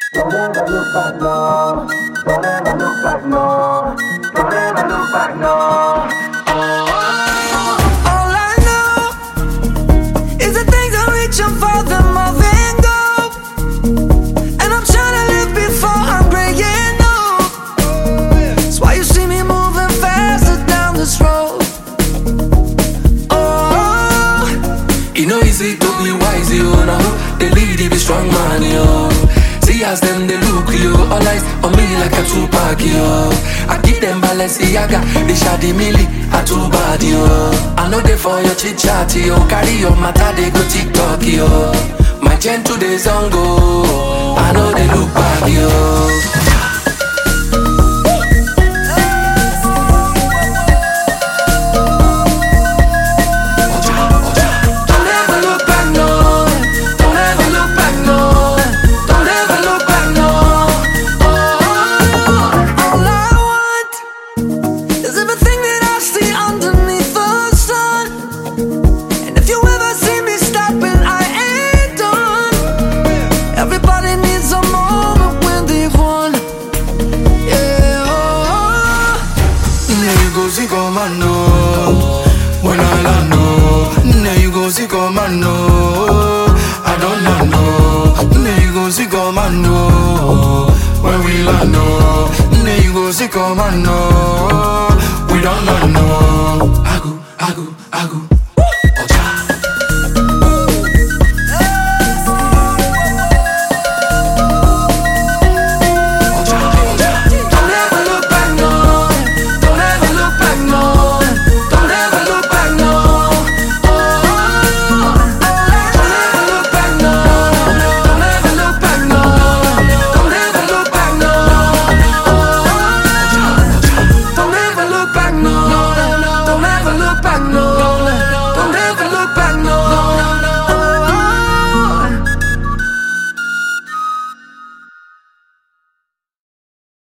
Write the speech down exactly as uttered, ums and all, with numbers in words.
Don't ever look back, no. Don't ever look back, no. Don't ever look back, no. All I know is the things I reach for, the more than go. And I'm trying to live before I'm graying old. That's why you see me moving faster down this road. Oh, you know easy to be wise, you know. The lead, be strong man, yo. See as them they look, yo. All eyes on me like a Tupac, yo. I give them Balenciaga, they shady milli, a too bad, yo. I know they for your chit chat, yo. Carry your matter, they go TikTok, yo. My gentle days on go, I know they look bad, yo. When I land, no, now you go see come and know. I don't know, now you go see come and know. When we land, no, now you go see come and know. We don't know.